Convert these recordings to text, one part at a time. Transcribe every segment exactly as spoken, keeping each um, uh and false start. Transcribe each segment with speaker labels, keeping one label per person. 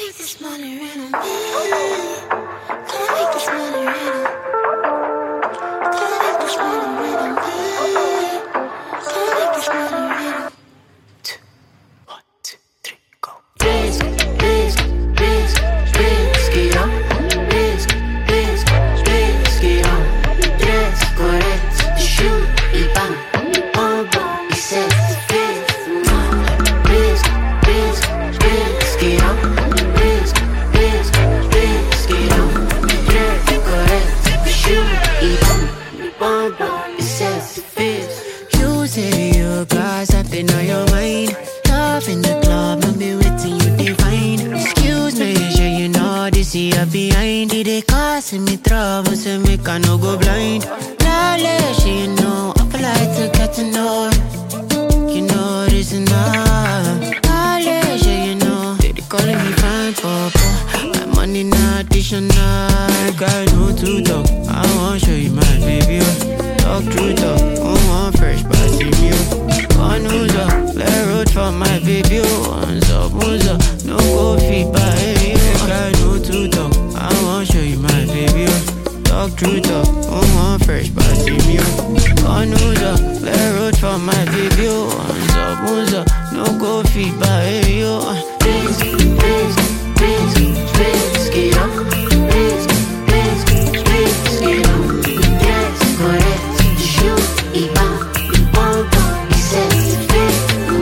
Speaker 1: make this money rain on me. Gonna make this money rain on me. Gonna make this money rain on me. Gonna make this money rain on me.
Speaker 2: Two, one, two, three, go. Risk, risk, risk, risk it up. Risk, risk, risk it up. Dress correct, shoot y bam, bam, bam, y set fit. Risk, risk, risk it up. Risk, risk, risk it up. Dress correct, shoot y bam, bam, bam, y set fit.
Speaker 3: You say you got something on your mind. Love in the club, no be waiting you define. Excuse me, sure you know this here behind it. They causing me trouble, so make I no go blind. Flawless, you know, I feel like to get to know. You know this enough. Flawless, you know, they calling me fine, papa. My money not additional. Like I know to talk, I wanna show you my baby. Talk true talk, I want fresh, but I see me. One who's up, let road for my baby. One's up, one's up, no go feed by any. Like I know to talk, I wanna show you my baby. Talk true talk, I want fresh, but I see me. One who's up, let road for my baby. One's up, one's up, no go feed by any.
Speaker 2: Risk, risk, risk, risk it up. Risk, risk, risk it up. Dress correct, shoot y bam, bam, bam, y set fit.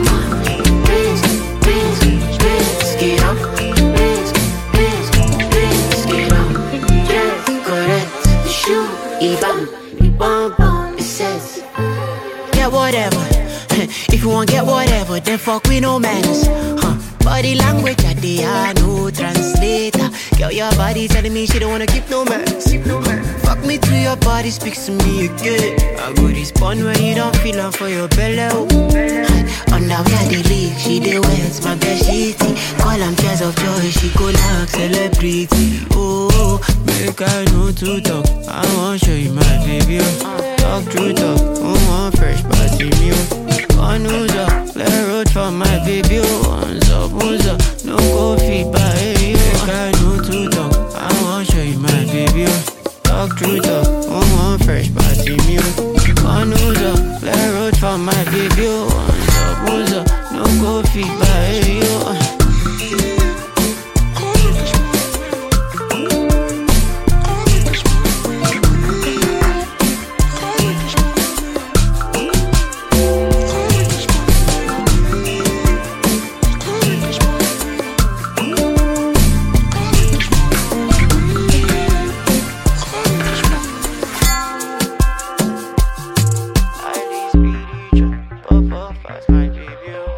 Speaker 2: Risk, risk, risk it up. Risk, risk, risk it up. Dress correct, shoot y bam, bam, bam, y set.
Speaker 3: Get whatever. If you want get whatever, then fuck with no manners. Huh. Body language, I dey have no translator. Girl, your body telling me she don't wanna keep no mess. Fuck me to your body, speaks to me again. I go respond when you don't feel love for your belly. Under where the leak, she dey wet, my bed sheety. Call am tears of joy, she go like celebrity. Oh, make I know to talk, I wanna show you my baby. Talk true talk, I want fresh, but I see me. One who's up, let road for my baby. One's up, one's up, no go feed by any. Make I know to talk, I wanna show you my baby. Talk true talk, I want fresh, but I see me. One who's up, let road for my baby. One's up, one's up, no go feed by any. Papa, fast, my baby.